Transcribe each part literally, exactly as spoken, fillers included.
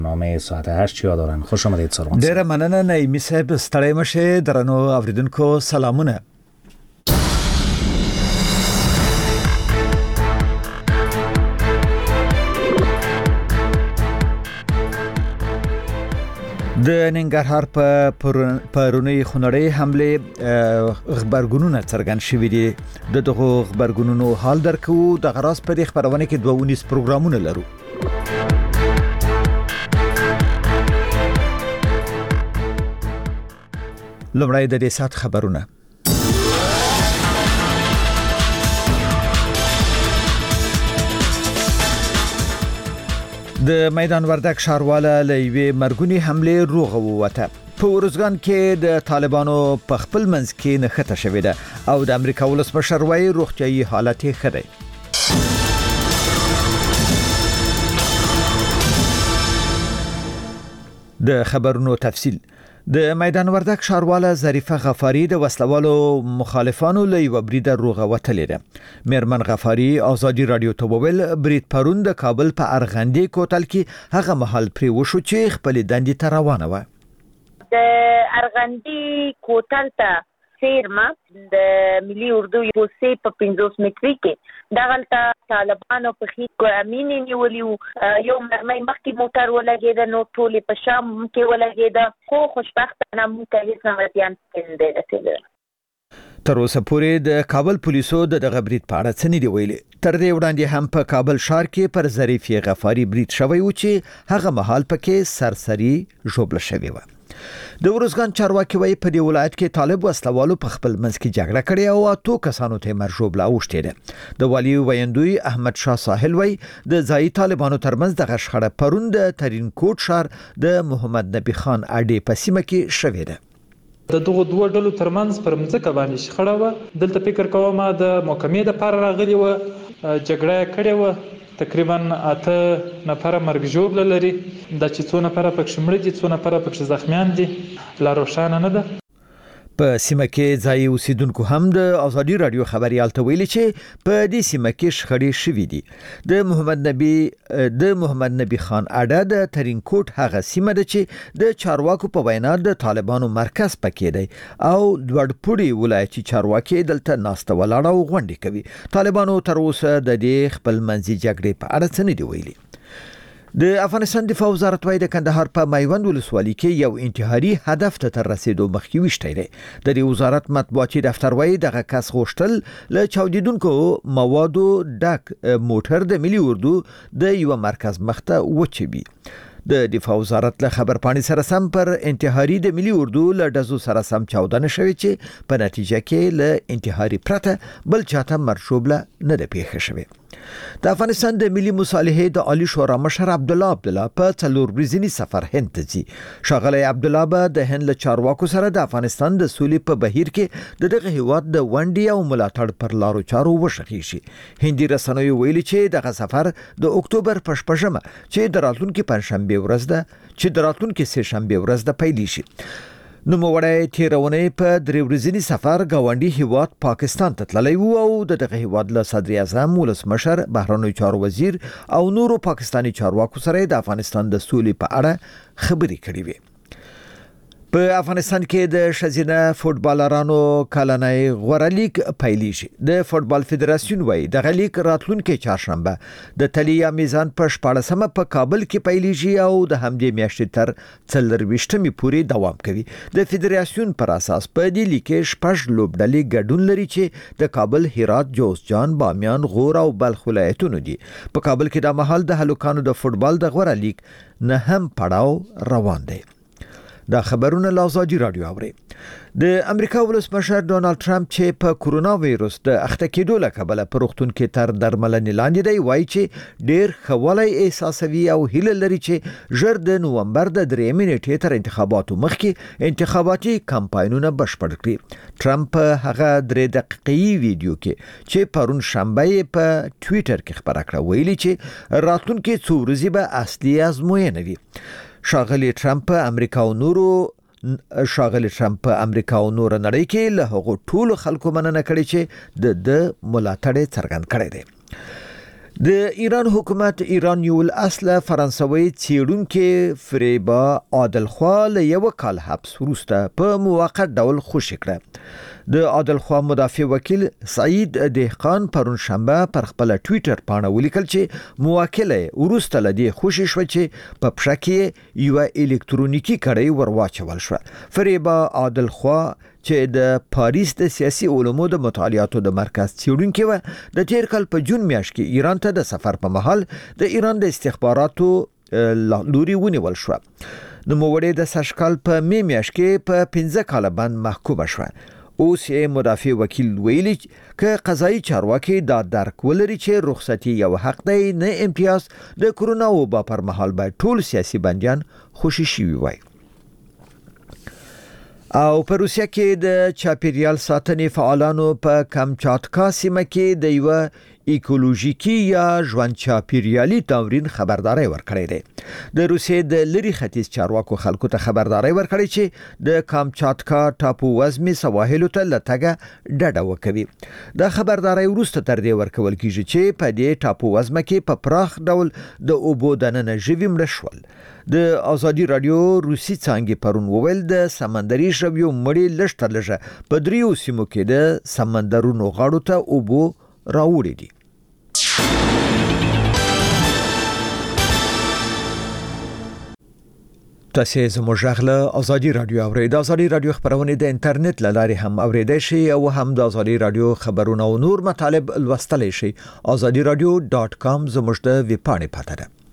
نامه ساعت هشت چیا دارن؟ خوش آمدید سروان. ډیره مننه نعیمی صاحب، ستړی مشه. درنو اوریدونکو سلامونه. د ننګرهار په پرونی خونړی حمله خبرګونونه څرګند شوې دي. د دغه خبرګونونو حال درکو د غراس په خبرونه کې دوه ونیس پروګرامونه لرو. لومړی د دې سات خبرونه. د میدان وردک ښارواله له یوې مرګونی حمله روغ ووته. په ورزګان کې د طالبانو په خپل منځ کې نښته شوې ده او د امریکا ولسمشر وايي روغتيایي حالت یې ښه دی. د خبرونو تفصیل. د میدان وردک ښارواله ظریفه غفاری د وسلوالو مخالفانو له یو برید روغه وتلې ده. میرمن غفاری آزادی رادیو ته وویل برید پرون د کابل په ارغندې کوتل کې هغه محل پرې وشو چې خپل دندې ته روانه و. د ارغندې کوتل ته سیرما د ملي اردو پوسې په پنځوس متري کې دغلته طالبانو په خې کو امینې نیولیو یو مرمۍ مخکې موټر ولګید نو ټولې په شام کې ولګید خو خوشبختانه موږ ته هیڅ نوښتيان نه رسیدل. تر اوسه پورې د کابل پولیسو د دغه برید په اړه څه نه دی ویلي. تر دې وړاندې هم په کابل ښار کې پر ظریفه غفاری برید شوی و چې هغه مهال پکې سرسری ژوبل شوی و. د ورزګان چارواکي وايي په دې ولایت کې طالب وسلوالو په خپل منځ کې جګړه کړې او اتو کسانو ته مرجوبله اوښتې ده. د والی ویندوی احمد شاه ساحل وايي د ځای طالبانو ترمنځ د غشخړه پرون د ترین کوټ ښار د محمد نبی خان اډې په سیمه کې شوې ده. د دغه دوه ډلو ترمنځ پر مځکه باندې شخړه و. دلته فکر کوم د محکمې د پاره راغلی و، جګړه کړې و. تقریبا اته نفر مرګ ژوبله لري. د چې څو نفر پکې مړ دي، څو نفر پکې زخمیان دي، لا روښانه نه ده. په سیمه کې ځای اوسیدونکو هم د آزادی رادیو خبريال ته ویلي چې په دې سیمه کې شخړې شوې دي. د محمد نبی د محمد نبی خان اډه د ترین کوټ هغه سیمه ده چې د چارواکو په وینا د طالبانو مرکز پکې دی او دوړپوړي ولایتي چارواکي دلته ناسته ولاړه او غونډې کوي. طالبانو تر اوسه د دې خپل منځي جګړې په اړه څه نه دی ویلي. د افغانستان دفاع وزارت وايي د کندهار په میوند ولسوالۍ کې یو انتحاري هدف ته تر رسیدو مخکې وشتي دی. د دې وزارت مطبوعاتي دفتر وايي دغه کس غوښتل له چاودیدونکو موادو ډک موټر د ملي اردو د یو مرکز مخته وچبي. د دفاع وزارت له خبر پاڼې سره سم پر انتحاري د ملي اردو له دزو سره سم چاودنه شوې چې په نتیجه کې له انتحاري پرته بل چاته مرشوبله نه ده پیښه شوې. د افغانستان د ملي مصالحې د عالی شورا مشر عبد الله عبد الله په څلور ورځنی سفر هند ته ځي. ښاغلی عبد الله به د هند له چارواکو سره د افغانستان د سولې په بهیر کې د دغه هیواد د ونډې او ملاتړ پر لارو چارو وشخي شي. هندي رسنیو ویلي چې دغه سفر د اکتوبر په شپږمه چې د راتلونکي پنځشنبه ورځ ده چې د راتلونکي سه شنبه ورځ ده پیل شي. نو موړی تیرونه په درې ورځنی سفر گاونډي هیواد پاکستان ته تللی وو او دغه هیواد له صدر اعظم ولسمشر بهرنی چارو وزیر او نورو پاکستانی چارواکو سره د افغانستان د سولې په اړه خبرې کړې وې. په افغانستان کې د ښځینه فوټبالرانو کلنۍ غوره لیګ پیل شي. د فوټبال فدراسیون وايي د لیګ راتلونکي چهارشنبه د تلیا میزان په شپاړسمه په کابل کې پیل شي او د همدې میاشتې تر څلرویشتمې پورې دوام کوي. د فدراسیون پر اساس په دې لیګ کې شپږ لوبډلې ګډون لري چې د کابل، هرات، جوزجان، بامیان، غور او بلخ ولایتونو دي. په کابل کې د مهال د هلوکانو د فوټبال د غوره لیګ نه هم پړاو روان دی. دا خبرونه لازادي رادیو اوري. د امریکا ولسمشر ډونالد ټرمپ چې په کورونا وایروس د اخته کېدو له کبله په روغتون کې تر درملنې لاندې دی وایي چې ډېر ښه احساسوي او هیله لري چې ژر د نومبر د درېیمې نیټې تر انتخاباتو مخکې انتخاباتي کمپاینونه بشپړ کړي. ټرمپ هغه درې دقیقې ویډیو کې چې پرون شنبه په ټوئیټر کې خبره کړه ویلي چې راتلونکي څو ورځې به اصلي ازموینه وي. ښاغلی ټرمپ امریکا او نورو ښاغلی ټرمپ په امریکا او نور نړۍ کې له هغو ټولو خلکو مننه کړې چې د د ملاتړ څرګند کړی دی. د ایران حکومت ایران یو اصله فرانسوي څېړونکي فریبا عادلخوا له یو کال حبس وروسته په موقت ډول خوشي کړه. د عادلخوا مدافع وکیل سعید دهقان پرون شنبه پر خپل ټوئیټر باندې ولیکل چې موکله وروسته له دې خوشي شو چې په پښه کې یو الکترونیکی کړۍ ورواچول شو. فریبا عادلخوا چې د پاریس د سیاسي علومو د مطالعاتو د مرکز څېړونکي و د تیر کال په جون میاشت کې ایران ته د سفر په مهال د ایران د استخباراتو لوري ونیول شو. نو موړې د سشکال په می میاشت کې په پنځه کال باندې محکوم شو. اوس یې مدافع وکیل ویلي چې قضایي چارواکي دا درک ولري چې رخصتي یو حق دی نه امتیاز. د کرونا وبا پر مهال باید ټول سیاسي بندیان خوشي شوي وای. او په روسیه کې د چاپیریال ساتنې فعالانو په کامچاتکا سیمه کې د یو ایکولوژیکي یا ژوند چاپیریالي تمرین خبرداري ورکړې ده. د روسیې د لری ختیځ چارواکو خلکو ته خبرداري ورکړې چې د کامچاتکا ټاپو وزمي سواحل ته لټګه ډډه وکوي. د خبرداري وروسته تر دې ورکول کیږي چې په دې ټاپو وزمه کې په پراخ ډول د اوبو دننه ژوي مړ شول. د ازادي رادیو روسي څنګه پرون وویل د سمندري ژویو مړی لشتر لږه په دریو سیمو کې د سمندرونو غاړو ته اوبو راوړي دي. تاسو زموږ غږ ازادي رادیو اورئ. د ازادي رادیو خبرونه د انټرنیټ لارې هم اوریدئ شئ او هم د ازادي رادیو خبرونه او نور مطالب لوستلی شئ. ازادي رادیو ډاټ کام زموږ د ویب پاڼې پته ده.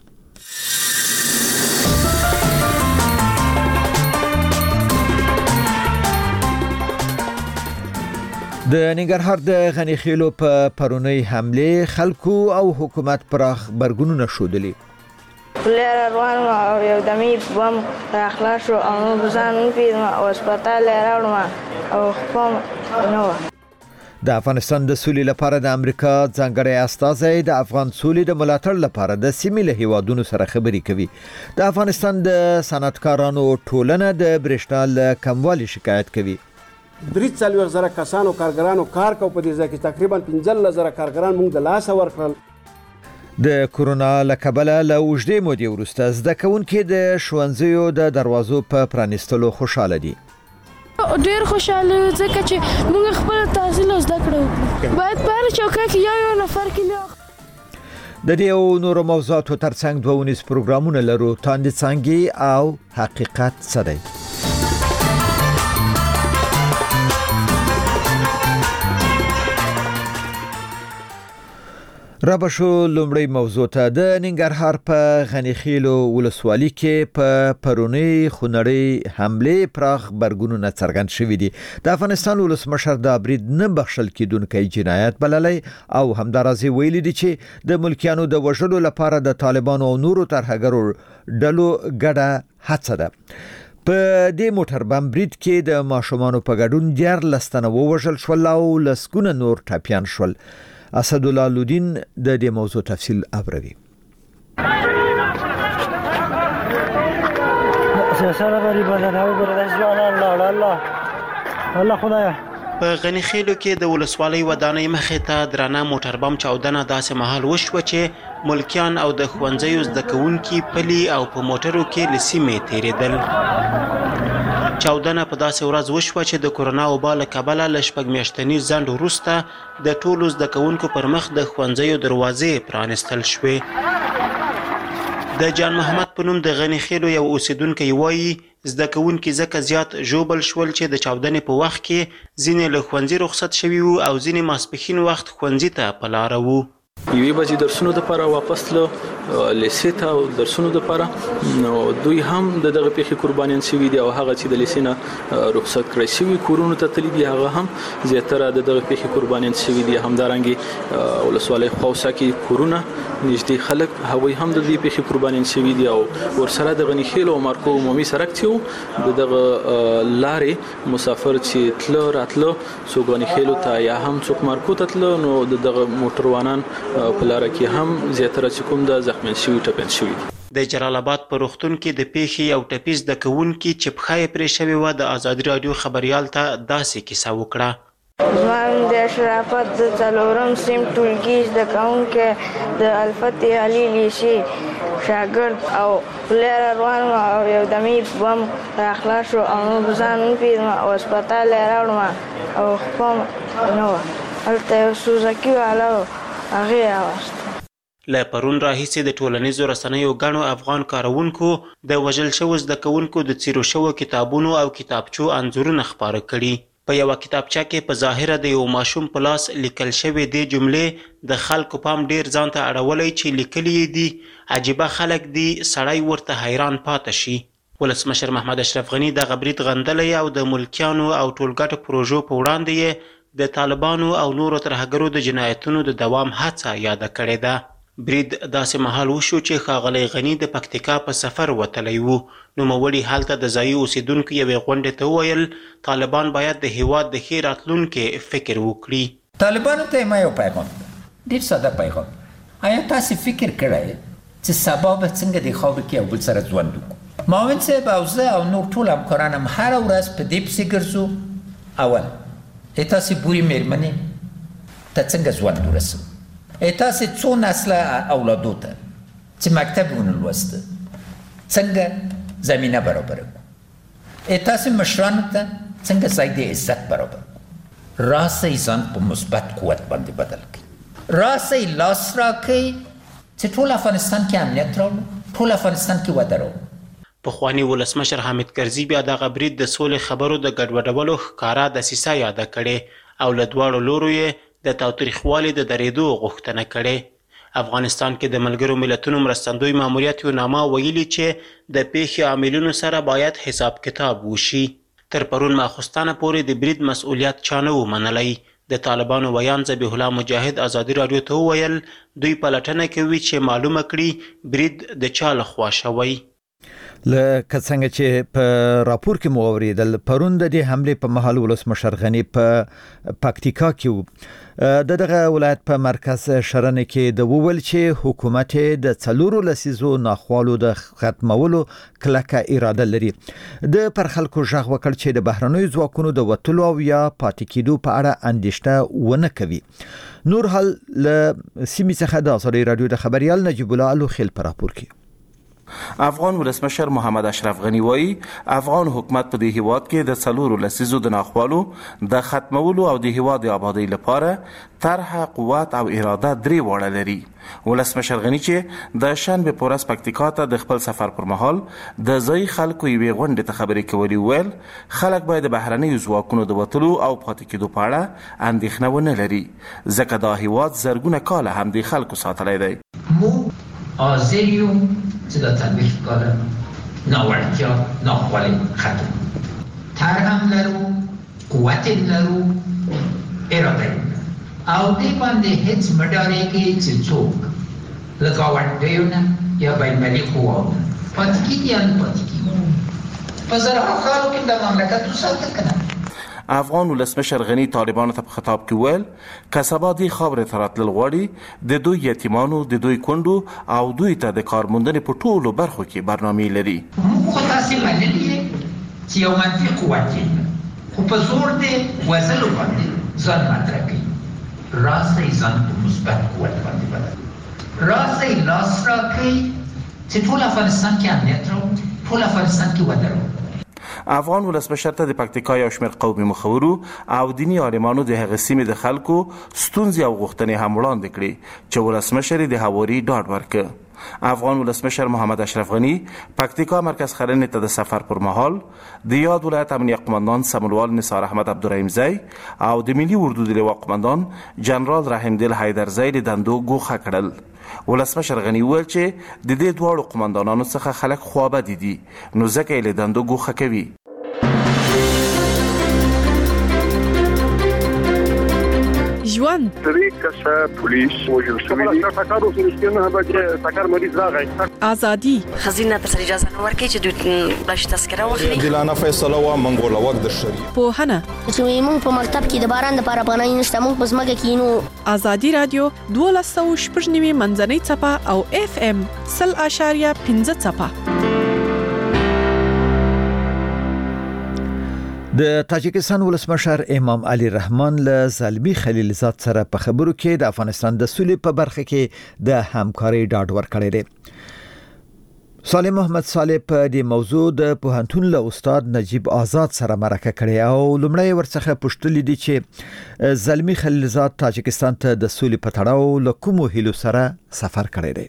د ننګرهار د غنی خیلو په پرونی حمله خلکو او حکومت پراخ برګونونه شودلی. لیر روان او یو دمی بم اخلاص او بزان پیرم او هسپتال راوړم او خپل نو. د افغانستان د سولې لپاره د امریکا ځانګړی استازی د افغان سولې د ملاتړ لپاره د سیمې له هیوادونو سره خبرې کوي. د افغانستان د صنعتکارانو ټولنه د برېښنا له کموالي شکایت کوي. درې څلوېښت زره کسانو کارګرانو کار کو په دې ځای کې تقریبا پنځلس زره کارګران موږ د لاسه ورکړل. د کورونا له کبله له اوږدې مودې وروسته زده کوونکي د ښوونځیو د دروازو په پرانیستلو خوشاله دي. ډېر خوشاله ځکه چې موږ خپل تحصیل زده کړو. باید په هر چوکۍ کې یو یو نفر کې د دې او نورو موضوعاتو ترڅنګ دوه ونیز پروګرامونه لرو. تاندې څنګه او حقیقت څه دی؟ رابشو لومړی موضوع ته. د ننګرهار په غنی خیلو ولسوالۍ کې په پرونی خونړۍ حمله پراخ برګونونه څرګند شوې دي. د افغانستان ولسمشر د برید نه بخښل کېدونکي جنایت بللی او همدارازي ویلي دي چې د ملکیانو د وژلو لپاره د طالبانو او نورو ترهګرو ډلو ګډه هڅه ده. په دې موټر بم برید کې د ماشومانو په ګډون دیارلس تنه ووژل شول او لسګونه نور ټپیان شول. اسد الله لودین د دې موضوع تفصیل اوروي. په غنی خیلو کې د ولسوالۍ ودانۍ مخې ته درانه موټر بم چاودنه داسې مهال وشوه چې ملکیان او د ښوونځیو زده کوونکي پلي او په موټرو کې له سیمې تېرېدل. چاودنه په داسې ورځ وشوه چې د کورونا وبا له کبله له شپږ میاشتني ځنډ وروسته د ټولو زده کوونکو پر مخ د ښوونځیو دروازې پرانیستل شوې. د جان محمد په نوم د غنی خیلو یو اوسیدونکی وایي زده کوونکي ځکه زیات ژوبل شول چې د چاودنې په وخت کې ځینې له ښوونځي رخصت شوي وو او ځینې ماسپښین وخت ښوونځي ته په لاره وو. یوې بجې درسونو دپاره واپس تلو لیسې ته درسونو دپاره نو دوی هم د دغه پیښې قربانیان شوي دي او هغه چې د لیسې نه رخصت کړی شوي کورونو ته تللي دي هغه هم زیاتره د دغه پیښې قربانیان شوي دي. همدارنګې ولسوالۍ خوسا کې کورونه نږدې خلک هغوی هم د دې پیښې قربانیان شوي دي او ورسره د غنی خیل او مارکو عمومي سړک چې د دغه لارې مسافر چې تله راتله څوک غنی خیلو ته یا هم څوک مارکو ته تله نو د دغه موټروانان په لاره کې هم زیاتره چې کوم د زخمیان شوي ټپیان شوي دي. د جلال آباد په روغتون کې د پیښې یو ټپي زده کوونکي چې پښه یې پرې شوې وه د ازادي راډیو خبریال ته داسې کیسه وکړه. زما نوم د شرافت د څلورم صنف ټولګي زده کوونکی د الفتح علي لیسې شاګرد او پلار روان وم او یو دمې بم راخلاص شو او نو ځان وپېژنم او هسپتال یې راوړم او خپه نه وه هلته یو سوزکي والا و هغې یې راوست له پرون راهیسې د ټولنیزو رسنیو ګڼو افغان کاروونکو د وژل شوو زده کوونکو د څیرو شوو کتابونو او کتابچو انځورونه خپاره کړي. په یوه کتابچه کې په ظاهره د یو ماشوم په لاس لیکل شوې دې جملې د خلکو پام ډیر ځان ته اړولی چې لیکلي یې دي عجیبه خلک دي سړی ورته حیران پاته شي. ولسمشر محمد اشرف غني دغه برید غندلی او د ملکیانو او ټولګټو پروژو په وړاندې یې د طالبانو او نورو ترهګرو د جنایتونو د دوام هڅه یاده کړې ده. برید داسې مهال وشو چې ښاغلی غني د پکتیکا په سفر وتلی و. نوموړي هلته د ځایي اوسیدونکو یوې غونډې ته وویل طالبان باید د هیواد د ښې راتلونکي فکر وکړي. طالبانو ته ما یو پیغام ډېر ساده پیغام. آیا تاسې فکر کړی چې سبا به څنګه د خاورې کې یو بل سره ژوند وکړو؟ معاون صاحب او زه او نور ټول همکاران هم هره ورځ په دې پسې ګرځو. اول ای تاسې بورې مېرمنې ته څنګه ژوند ورسوو؟ ای تاسې څو نسله اولادو ته چې مکتب ونه لوسته څنګه زمینه برابره کړو؟ ای تاسې مشرانو ته څنګه ځای د عزت برابر کړو؟ راسئ ځان په مثبت قوت باندې بدل کړئ. راسئ لاس راکړئ چې ټول افغانستان کې امنیت راوړو، ټول افغانستان کې وده راوړو. پخواني ولسمشر حامد کرزي بیا دغه برید د سولې خبرو د ګډوډولو ښکاره دسیسه یاده کړې او له دواړو لورو یې د تاوتریخوالي د درېدو غوښتنه کړې. افغانستان کې د ملګرو ملتونو مرستندوی ماموریت یو نامه ویلي چې د پیښې عاملینو سره باید حساب کتاب وشي. تر پرون ماخوستانه پورې د برید مسؤلیت چا نه و منلی. د طالبانو ویان ذبیح الله مجاهد ازادي راډیو ته وویل دوی پلټنه کوي چې معلومه کړي برید د چا لخوا شوی. لکه څنګه چې په راپور کې مو اوریدل پرون د دې حمله په مهال ولسمشر غني په پکتیکا کې د دغه ولایت په مرکز شرنه کې د وول چې حکومت د څلورو لسیزو ناخوالو د ختمولو کلکه اراده لري. د پر خلکو ژغ وکړ چې د بهرنیو ځواکونو د وټلو او یا پاتې کېدو په اړه اندېښنه ونه کوي. نور حال له سیمې څخه د ازادي راډیو د خبريال نجیب الله الوخیل په راپور کې. افغان ولسمشر محمد اشرف غني وایي افغان حکومت په دې هیواد کې د څلورو لسیزو د ناخوالو د ختمولو او د هیواد د آبادی لپاره طرح قوت او اراده درې واړه لري. ولسمشر غني چې د شنبه په ورځ پکتیکا ته د خپل سفر پر مهال د ځای خلکو یوې غونډې ته خبرې کولې ویل خلک باید د بهرنیو ځواکونو د وتلو او پاتې کېدو په اړه اندېښنه ونه لري ځکه دا هیواد زرګونه کاله هم د خلکو ساتلی دی. حاضر یو چې د څلوېښت کاله ناوړتیا ناخوالې ختم طرح هم لرو، قوت هم لرو، اراده هم لرو او دې باندې هیڅ مه ډارېږئ چې څوک له ګاونډیو نه یا بینالمللي قواو نه پاتې کېږي یا نه پاتې کېږي. په زرهاو کالو کې د مملکت وساته که نه. افغان ولسمشر غني طالبانو ته په خطاب کې ویل که سبا دې خاورې ته راتلل غواړي د دوی یتیمانو د دوی کونډو او دوی ته د کارموندنې په ټولو برخو کې برنامې لري. موږ خو تاسې منلي چې یو منفي قوت یې خو په زور دې وژلو باندې ځان مطرح کوي. راسئ ځان په مثبت قوت باندې بدل راسئ لاس راکړئ چې ټول افغانستان کې امنیت راوړو، ټول افغانستان کې وده راوړو. افغان ولسمشر ته د پکتیکا یو شمېر قومي مخورو او دیني عالمانو د هغې سیمې د خلکو ستونزې او غوښتنې هم وړاندې کړې چې ولسمشر یې د هواري ډاډ ورکړ. افغان ولسمشر محمد اشرف غني پکتیکا مرکز خرنې ته د سفر پر مهال د یاد ولایت امنیه قماندان سمونوال نثار احمد عبدالرحیمزی او د ملي اردو د لوا قماندان جنرال رحیمدل حیدرزی د دندو ګوښه کړل. ولسمشر غني وویل چې د دې دواړو قماندانانو څخه خلک خوابدي دي نو ځکه یې له دندو ګوښه کوي. ژوند درې کسه پولیس وژل شوي دي. ټکر اوس نشته نه بچ ټکر مریض راغی. ازادي خزینه ته اجازه نه ورکړي چې دوی بلش تذکره واخلي. دلانه فیصله وا منګوله وخت د شری په هنه چې موږ په مکتب کې د باران د پاره پناه نشته موږ په ځمکه کې نو. ازادي رادیو دولس سوه شپږ نوي منځنۍ څپه او اف ام سل اشاریه پنځه څپه. د تاجکستان ولسمشر امام علي رحمان له زلمی خلیلزاد سره په خبرو کې د افغانستان د سولې په برخه کې د همکاري ډاډ ورکړی دی. صالح محمد صالح په دې موضوع د پوهنتون له استاد نجیب آزاد سره مرکه کړې او لومړی ورڅخه پوښتلې دي چې زلمی خلیلزاد تاجکستان ته د سولې په تړاو له کومو هیلو سره سفر کړی دی.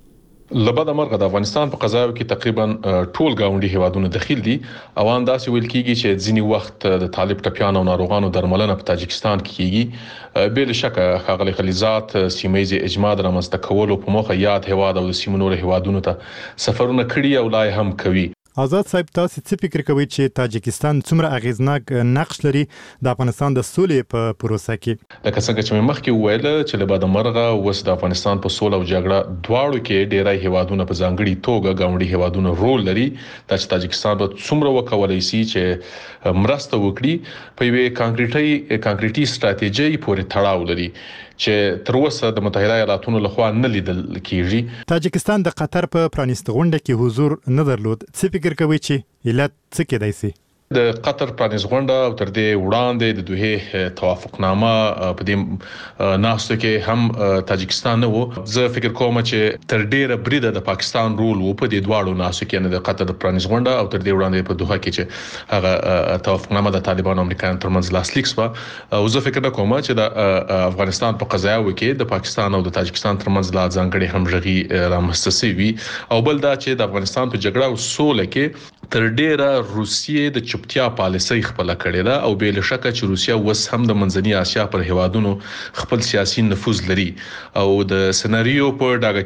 لبد مرغه د افغانستان په قضاو کې تقریبا ټول گاونډي هیوادونه داخل دي او انداسې ویل کیږي چې ځینی وخت د طالب ټپیانو او ناروغانو درملنه په تاجکستان کې کیږي. بل شک خاغلی خلیلزاد سیمایي اجماع د رامنځته کولو په موخه یاد هیواد او د سیمو نور هیوادونو ته سفرونه کړي او لای هم کوي. آزاد صاحب تاسو څه فکر کوئ چې تاجکستان څومره اغیزناک نقش لري د افغانستان د سولې په پروسه کې؟ لکه څنګه چې مخکې ویل چې له باد مرغه وس د افغانستان په سوله او جګړه دواړو کې ډیری هیوادونه په ځانګړي توګه گاونډي هیوادونه رول لري. د تاجکستان په څومره وکولای شي چې مرسته وکړي په یوه کانکریټي کانکریټي ستراتیژي پورې تړاو لري چې تر اوسه د متحده ایالاتونو لخوا نه لیدل کیږي. تاجکستان د قطر په پرانیست غونډه کې حضور نه درلود. څه فکر کوي چې علت څه کېدای شي؟ د قطر پرانیز غونډه او تر دې وړاندې د دوه توافقنامه په دې ناسته کې هم تاجکستان نه وو. زه فکر کوم چې تر ډیره بریده د پاکستان رول وو په دې دواړو ناسو کې، نه د قطر د پرانیز غونډه او تر دې وړاندې په دوه کې چې هغه توافقنامه د طالبانو او امریکایانو ترمنځ لاسلیک شو. او زه فکر کوم چې د افغانستان په قضایا کې د پاکستان او د تاجکستان ترمنځ لا ځانګړي همغږي رامنځته شوی او بل دا چې د افغانستان په جګړه او سوله کې تر ډیره روسیې د چپتیا پالیسي خپل کړې ده او بل شک چې روسیا وس هم د منځنۍ اسیا پر هیوادونو خپل سیاسي نفوذ لري او د سناریو په ډاګه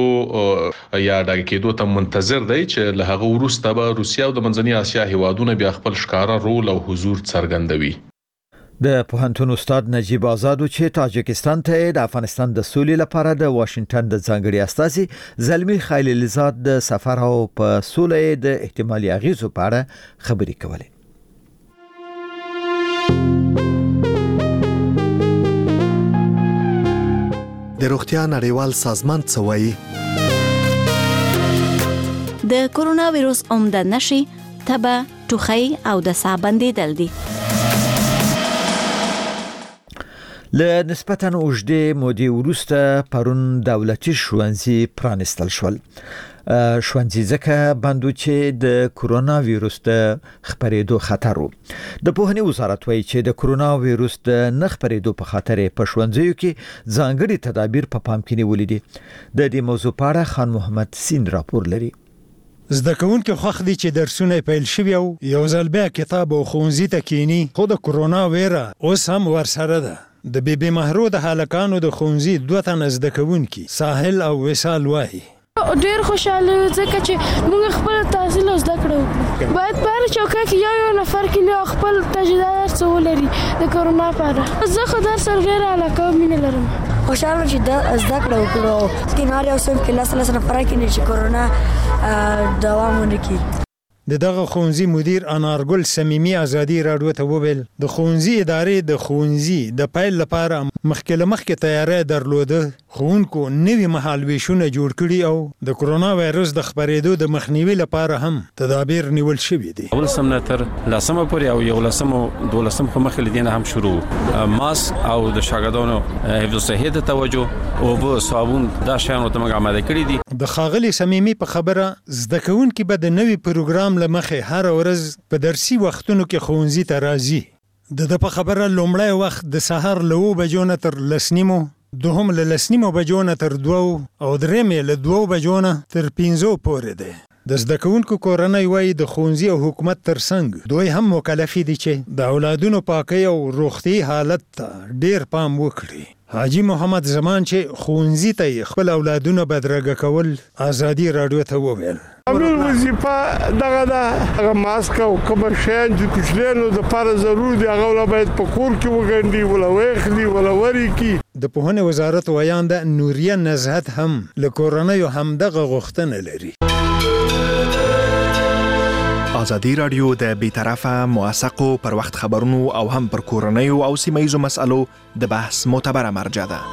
کېدو یا ډاګه کېدو ته منتظر دی چې له هغه وروسته به روسیا او د منځنۍ اسیا هیوادونه بیا خپل ښکارا رول او حضور څرګندوي. د پوهنتون استاد نجیب آزاد چې تاجکستان ته د افغانستان د سولې لپاره د واشنگټن د ځانګړي استازي زلمی خلیلزاد د سفر او په سولې د احتمالي اغیزو په اړه خبرې کولې. د روغتیا نړیوال سازمان څه وایي؟ د کورونا وایروس عمده نشي تبه، ټوخی او د ساه بندیدل دي. له نسبتاً اوږدې مودې وروسته پرون دولتي ښوونځي پرانیستل شول. ښوونځي ځکه بند و چې د کورونا ویروس د خپرېدو خطر و. د پوهنې وزارت وایي چې د کورونا ویروس د نه خپرېدو په خاطر په ښوونځیو کې ځانګړي تدابیر په پام کې نیولي دي. د دې موضوع په اړه خان محمد سین راپور لري. زده کوونکي خوښ دي چې درسونه پیل شوي او یو ځل بیا کتاب او ښوونځي ته کینی، خو د کورونا ویره اوس هم ورسره ده. د بی بی محرو د هلکانو د ښوونځي دوه تنه زده کوونکي ساحل او وصال وایي ډېر خوشاله ځکه چې موږ خپل تحصیل زده کړو. باید په هر چوکۍ کې یو یو نفر کې خپل تجربه درس ولري د کورونا په اړه. زه خو درس سره ډېره علاقه او مینه لرم. خوشاله چې د زده کړه وکړو چې نار یو څوک کې لاس لاس نفر کې چې کورونا دوام ونه کړي. د دغه ښوونځي مدیر انارګل سمیمي ازادي راډیو ته وویل د ښوونځي ادارې د ښوونځي د پیل لپاره مخکې له مخکې تیاری درلوده. ښوونکو نوي مهالویشونه جوړ کړي او د کورونا وایرس د خپرېدو د مخنیوي لپاره هم تدابیر نیول شوي دي. اول سم نه تر لسمه پورې او یو لسم او دولسم خو مخکې لدینه هم شروع ماسک او د شاګردانو حفظ صحت ته توجه او په صابون دا شیانو ته موږ آماده کړی دي. د خاغلی سمیمي په خبره زده کوونکي به د نوي پروګرام لمخه هر ورځ په درسي وختونو کې ښوونځي ته راځي. د د په خبره لومړی وخت د سهار له اوه بجو نه تر لس نیمو، دوهم له لس نیمو بجو نه تر دوو او درېیم یې له دوو بجو نه تر پنځو پورې دی. د زده کوونکو کورنۍ وایي د ښوونځي او حکومت ترڅنګ دوی هم مکلفي دي چې د اولادونو پاکۍ او روغتي حالت ته ډېر پام وکړي. حاجی محمد زمان چې ښوونځي ته خپل اولادونه بدرګه کول ازادي راډیو ته وویل امیر وظیفه دغه ده، هغه ماسک او کوم شیان چې کوچنیانو دپاره ضرور دي هغه باید په کور کې وګنډي، وله ویخلي، وله وري کړي. د پوهنې وزارت ویانده نوریه نزهت هم له کورنیو همدغه غوښتنه لري. ازادي راډیو د بیطرفه موثقو پر وخت خبرونو او هم پر کورنیو او سیمه‌ییزو مسألو د بحث معتبره مرجع ده.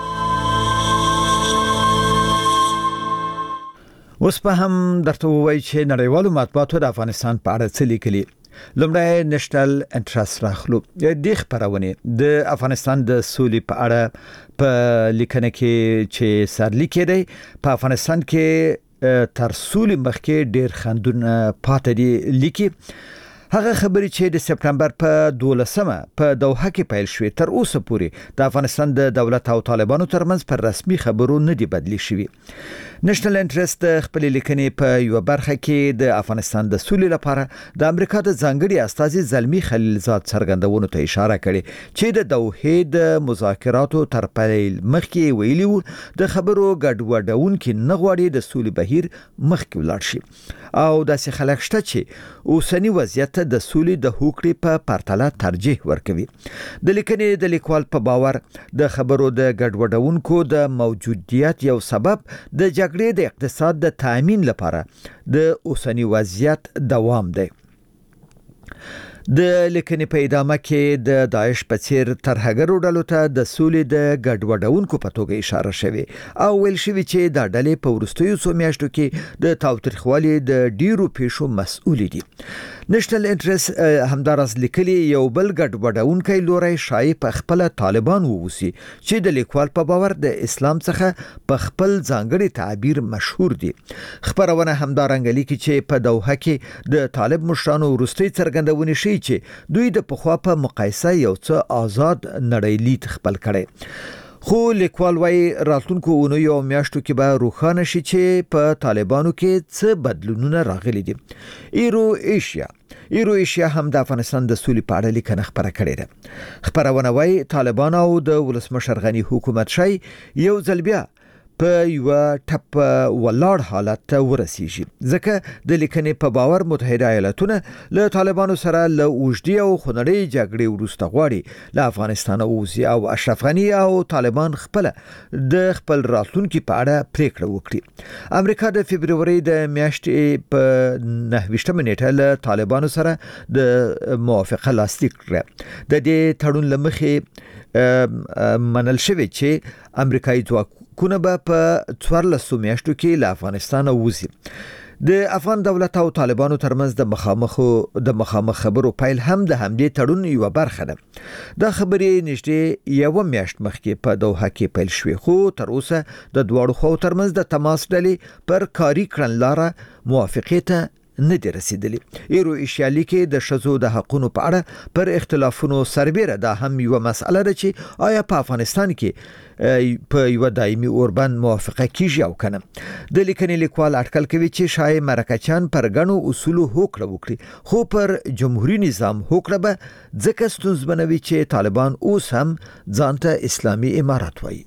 اوس په هم درته وایي چې نړیوالو مطبوعاتو د افغانستان په اړه څه لیکلي. لومړی نېشنل انټرست راخلو. د خبرونه د افغانستان د سولې په اړه په لیکنه کې چې سرلیک دی په افغانستان کې تر سولې مخکې ډېر خندونه پاتې دي لیکي. هغه خبرې چې د سپتمبر په دولسمه په دوحه کې پیل شوې تر اوسه پورې د افغانستان د دولت او طالبانو ترمنځ پر رسمي خبرو نه دي بدلی شوي. نېشنل انټرست خپل لیکنې په یو برخه کې د افغانستان د سولې لپاره د امریکا د ځانګړي استازي زلمی خلیلزاد څرګندونو ته اشاره کړې چې د دوحې د مذاکراتو تر پیل مخکې ویلي وو د خبرو ګډوډونکي نه غواړي د سولې بهیر مخکې ولاړ شي او داسې خلک شته چې اوسنی وضعیت د سولې د هوکړې په پرتله ترجیح ورکوي. د لیکنې د لیکوال په باور د خبرو د ګډوډونکو د موجودیت یو سبب د جګړې د اقتصاد د تامین لپاره د اوسنی وضعیت دوام دی. د لیکنې په ادامه کې د داعش په څیر ترهګرو ډلو ته د سولې د ګډوډونکو په توګه اشاره شوې او ویل شوی چې دا ډلې په وروستیو څو میاشتو کې د تاوتریخوالي د ډیرو پیښو مسؤل دي. نېشنل انټرست همدارس لیکلي یو بل ګډوډونکی لوري شای په خپل طالبان ووسی چې د لیکوال په باور د اسلام څخه په خپل ځانګړي تعبیر مشهور دي. خبرونه همدارنګ لیکي چې په دوحه کې د طالب مشرانو وروستي څرګندونې شي چې دوی د پخوا په مقایسه یو څه آزاد نړۍ لید خپل کړي. خو لیکوال وايي راتلونکو اونیو او میاشتو کې به روښانه شي چې په طالبانو کې څه بدلونونه راغلي دي. ایرو ایشیا ایرو ایشیا هم د افغانستان د سولې په اړه لیکنه خبره کړې ده. خبرونه وايي طالبان او د ولسمشر غنی حکومت شي یو ځل بیا په یو ټپ ولاړ حالت ته ورسیږي ځکه د لیکنې په باور متحده ایالاتونه له طالبانو سره له اوږدې او خونړۍ جګړې وروسته غواړي له افغانستان ووځي او اشرف غنی او طالبان خپل د خپل راتلونکي په اړه پریکړه وکړي. امریکا د فبروري د میاشتې په نهه ویشتمه نیټه له طالبانو سره د موافقه لاسلیک کړه. د دې تړون له مخې منل شوی چې امریکایي ځواک کونه به په څوارلسو میاشتو کې له افغانستان ووځي. د افغان دولت او طالبانو ترمنځ د مخامخ د مخامخ خبرو پیل هم د همدې تړون یو برخه ده. دا خبرې نږدې یو میاشت مخکې په دوحه کې پیل شوې خو تر اوسه د دواړو خواو ترمنځ د تماس ډلې پر کاري کړنلاره موافقې ته نه دی رسیدلی. ایرو ایشیالی کې د شذو د حقونو په اړه پر اختلافونو سربیره دا هم یو مسئله ده چې آیا په افغانستان کې په یو دایمي اوربند موافقه کیږي او کنه. د لیکنې لیکوال اټکل کوي چې شای مرکچان پر غنو اصولو هوکړه وکړي خو پر جمهوریت نظام هوکړه به ځکه ستونزمنوي چې طالبان اوس هم ځانته اسلامي امارات وایي.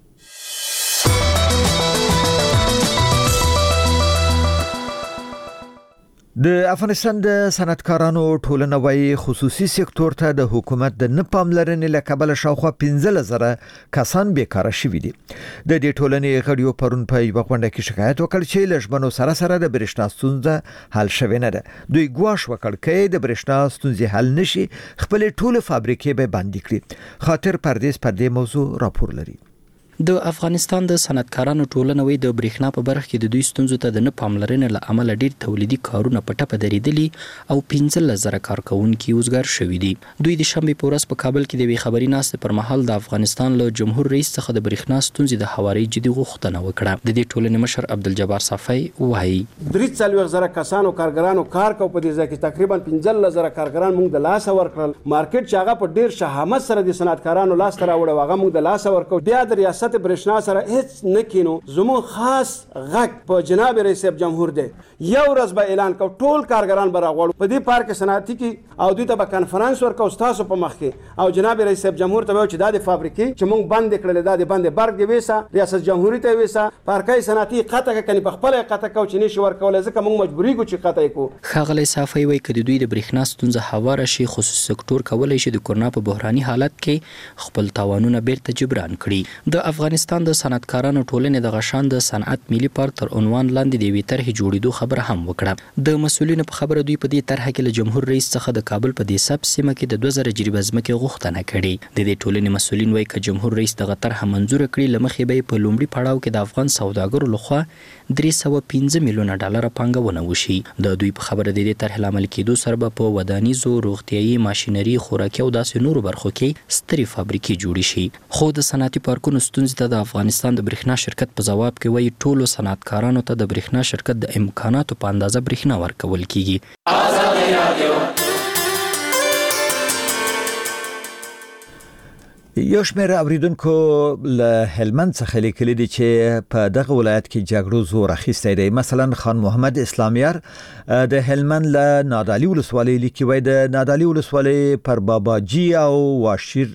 د افغانستان د صنعتکارانو ټولنه وايي خصوصي سکتور ته د حکومت د نه پاملرنې له کبله شاوخوا پنځه زره کسان بیکاره شوي دي. د دې ټولنې غړیو پرون په یوه غونډه کې شکایت وکړ چې له ژمنو سره سره د برېښنا ستونزه حل شوې نه ده. دوی ګواښ وکړ چې د برېښنا ستونزې حل نشي خپل ټول فابریکې به بندي کړي. خاطر پردیس پر دې موضوع راپور لري. د افغانستان د صنعتکارانو ټولنه وی د برېښنا په برخه کې د دوی ستونزو ته د نه پاملرنې له امله ډېر تولیدي کارونه په ټپه درېدلي او پنځه زره کارکونکي وزګار شوي دي. دوی د شنبې په ورځ په کابل کې د یوې خبري ناستې پر مهال د افغانستان له جمهور رئیس څخه د برېښنا ستونزې د هواري جدي غوښتنه وکړه. د دې ټولنې مشر عبدالجبار صافی وایي درې څلوېښت زره کسانو کارګرانو کار کو په دې ځای کې تقریبا پنځه زره کارګران موږ د لاسه ورکړل. مارکیټ چې هغه په ډېر شهامت سره د صنعتکارانو لاس ته راوړی هغه موږ د لاسه ورکړو. بیا د ریاست برېښنا سره هیڅ نه کینو. زموږ خاص غږ په جناب رئیس جمهور دی. یو ورځ به اعلان کو ټول کارګران به راغواړو په دې پارک صنعتي کې او دوی ته به کنفرانس ورکو تاسو په مخ کې او جناب رئیس جمهور ته چې دا د فابریکې چې موږ بند کړل دا د بند برګ دی ویسا ریاست جمهوریت ته ویسا پارکای صنعتي قطع کني په خپل قطع کو چې نشي ورکول ځکه موږ مجبوري کو چې قطع کو. خاغلی صافی وایي کله دوی د برېښنا ستونزه هواره شي خصوصي سکتور کولای شي د کرونا په بحراني حالت کې خپل تاوانونه بیرته جبران کړي. د افغانستان د صنعتکارانو ټولنې د غشان د صنعت ملي پارک تر عنوان لاندې د یوې طرحې جوړېدو خبره هم وکړه. د مسؤلینو په خبره دوی په دې طرحه کې له جمهور رئیس څخه د کابل په دې سب سیمه کې د دوه زره جریبه ځمکې غوښتنه کړې. د دې ټولنې مسؤلین وایي که جمهور رئیس دغه طرحه منظور کړي له مخې به په لومړي پړاو کې د افغان سوداګرو لخوا درې سوه پنځه میلیونه ډالره پانګونه وشي. د دوی په خبره د دې طرحې له عملي کېدو سره به په ودانیزو، روغتیایي، ماشینري، خوراکي او داسې نورو برخو کې سترې فابریکې جوړې شي. خو د صنعتي پارکونو ستونزې ته د افغانستان د برېښنا شرکت په ځواب کې وایي ټولو صنعتکارانو ته د برېښنا شرکت د امکاناتو په اندازه برېښنا ورکول کیږي. یو شمېر اوریدونکو له هلمند څخه لیکلي دي چې په دغه ولایت کې جګړو زور اخیستی دی. مثلا خان محمد اسلامیار د هلمند له نادعلي ولسوالۍ لیکي، وایي د نادعلي ولسوالۍ پر باباجي او واشیر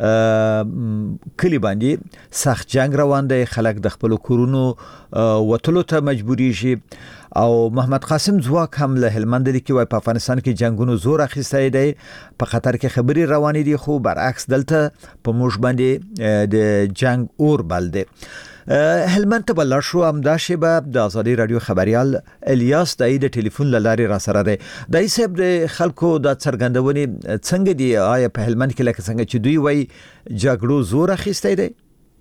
کلی باندې سخت جنگ روان دی. خلک د خپل کورونو وتلو ته مجبوریږي. او محمد قاسم زواک هم له هلمند لیکي، وایي په افغانستان کې جنگونو زور اخیستی دی، په خطر کې خبرې روانې دي، خو برعکس دلته په موږ باندې د جنگ اور بل دی. هلمند ته بلار شو همدا شیبه د آزادي رادیو خبریال الیاس دای د ټلیفون له لارې را سره دی. دای صاحب د خلکو د څرګندونې څنګه دی؟ آیا په هلمند کې لکه څنګه چې دوی وایي جګړو زور اخیستی دی؟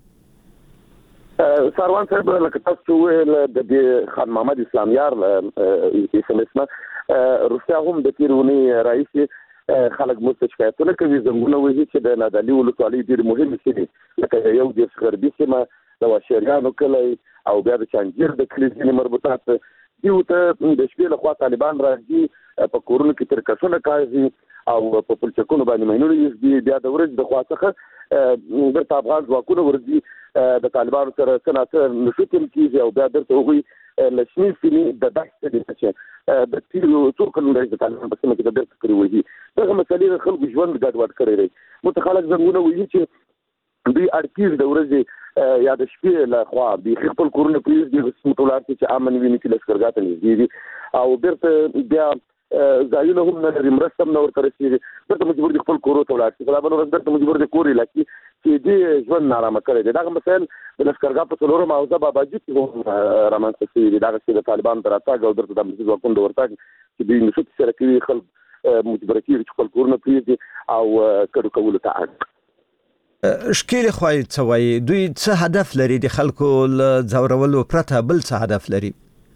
ساروان صاحب لکه تاسو ویل د خان محمد اسلامیار اسم اسمه روسیا هم د تیرونی رئیس خلک مو شکایتونه کوي زموږ وایي چې د نادعلي ولسوالۍ ډېر مهم سیمې لکه یو د غربي سیمه د واشریانو کلی او بیا د چانجیر د کلي ځینې مربوطات دیو ته د شپې لخوا طالبان راځي په کورونو کې ترکشونه کوي او په پلچکونو باندې مینونه یې بیا د ورځ د خوا څخه د افغان ځواکونو ورځي د طالبانو سره سناته نشوتل کیږي او بیا درته وګړي لښنی سیمې د دښتې د چې د تیرو څو کلونو د طالبان په سیمه کې د درته کړی وایي دغه مسلې خلکو ژوند ګډوډ کړی دی. متخلک زمونه وایي چې دوی اړتیز د ورځې یا د شپې له خوا د خپل کورونه پریږدي متولات چې امن ویني چې لشکرګاه ته نږدې دي او بیرته بیا ځایونه هم نه لري، مرسته هم نه ورته رسېږي، بیرته مجبور دي خپل کورو ته ولاړ شي. خو دا بله ورځ بیرته مجبور دي کور علاقې چې دې ژوند نارامه کړی دی. دغه مسایل د لشکرګاه په څلورم حوزه باباجي کې هم رامنځته شوي دي. دغه چې د طالبانو د راتګ او درته د امنیتي ځواکونو د ورتګ چې دوی نشوت سره کوي خلک مجبوره کېږي چې خپل کورونه پرېږدي او کډو کولو ته اړ شکیل خوای څه وایي؟ دوی څه هدف لري؟ د خلکو له ځورولو پرته بل څه هدف لري؟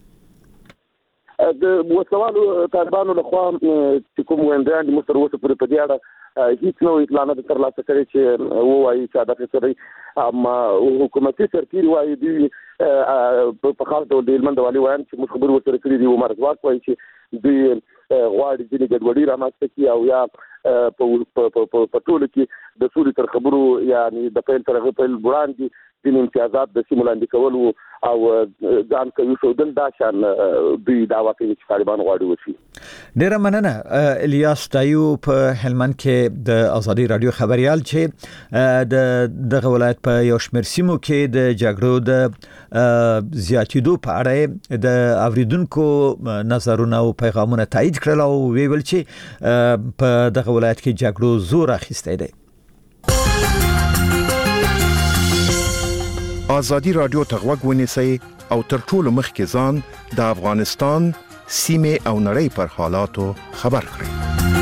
د وسوالو طالبانو لخوا چې کوم ویندیان د مستر اوسه پورې په دې اړه هیڅ نوې اطلاع نه ترلاسه کړې چې ووایي چې هدف یې څه دی. اما حکومتي سرتیر وایي دوی په خاص ډول د هلمند والي وایي چې موږ خبرې ورسره کړې دي. عمر ځواک وایي چې دوی غواړي ځینې ګډوډي رامنځته کړي او یا په ټولو کې د سولې تر خبرو یعنی د پیل تر پیل وړاندې ځینې امتیازات د سیمو لاندې کول او ځان کوي ښودل دا شان دوی دعوا کوي چې طالبان غواړي وشي. ډیره مننه الیاس دایو په هلمند کې د آزادي رادیو خبریال چې د دغه ولایت په یو شمېر سیمو کې د جګړو د زیاتېدو په اړه د اوریدونکو نظرونه او پیغامونه تایید کړل او ویل چې په دغه ولایت کې جګړو زور اخیستی دی. آزادی رادیو ته غوږ ونیسئ او تر ټولو مخکې ځان د افغانستان سیمې او نړۍ پر حالاتو خبر کړئ.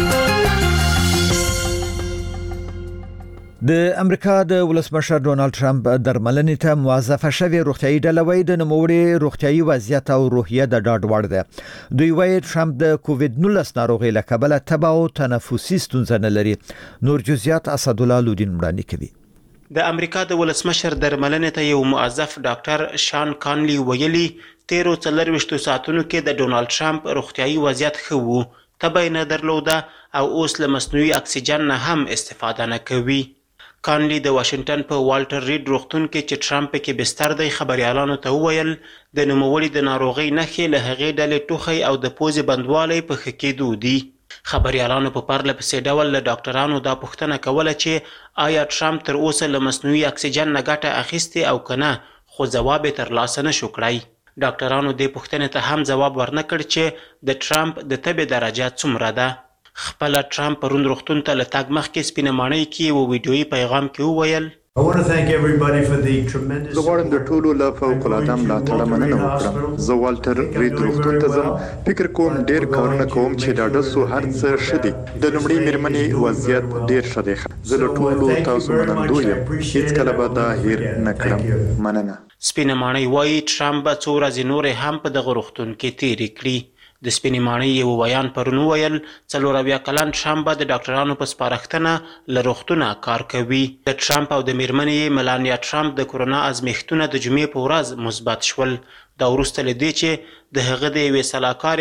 د امریکا د ولسمشر ډونالد ټرمپ درملنې ته موظفه شوې روغتیايي ډله وایي د نوموړي روغتیايي وضعیت او روحیه د ډاډ وړ ده. دوی وایي ټرمپ د کووډ نولس ناروغۍ له کبله تبه او تنفسي ستونزه نه لري. نور جزئیات اسدالله لودین وړاندې کوي. د امریکا د ولسمشر درملنې ته یو موظف ډاکټر شان کانلی ویلي تیرو څلرویشتو ساعتونو کې د ډونالد ټرمپ روغتیايي وضعیت ښه و، تبه یې نه درلوده او اوس له مصنوعي اکسیجن نه هم استفاده نه کوي. کانلی د واشنگټن په والټر ریډ روغتون کې چې ټرمپ کې بستر دی خبريالانو ته وویل د نوموړي د ناروغۍ نښې له هغې ډلې ټوخی او د پوزې بندوالی په ښه کېدو دي. خبريالانو په پرله پسې ډول له ډاکټرانو دا پوښتنه کوله چې آیا ټرمپ تر اوسه له مصنوعي اکسیجن نه ګټه اخیستې او که نه، خو ځواب یې ترلاسه نه شو کړی. ډاکټرانو دې پوښتنې ته هم ځواب ورنه کړ چې د ټرمپ د تبې درجه څومره ده. خپله ټرمپ پرون روغتون ته له تګ مخکې سپینه ماڼۍ کې یو ویډیویي پیغام کې وویل I want to thank everybody for the tremendous زه غواړم د ټولو له فوق العاده ملاتړه مننه وکړم. زه والټر رید روغتون ته ځم. فکر کوم ډیر کارونه کوم چې ډاډه سو هر څه ښه دي. د لومړۍ مېرمنې وضعیت ډیر ښه دی. زه له ټولو تاسو منندوی یم. هیڅکله به دا هیر نه کړم. مننه. سپینه ماڼۍ وایي ټرمپ به څو ورځې نورې هم په دغه روغتون کې تېرې کړي. د سپینې ماڼۍ یو ویان پرون وویل څلور اویا کلن ټرمپ به د ډاکټرانو په سپارښتنه له روغتونه کار کوي. د ټرمپ او د مېرمنې ملانیا ټرمپ د کورونا ازمېښتونه د جمعې په ورځ مثبت شول. دا وروسته له دې چې د هغه د یوې سلاکارې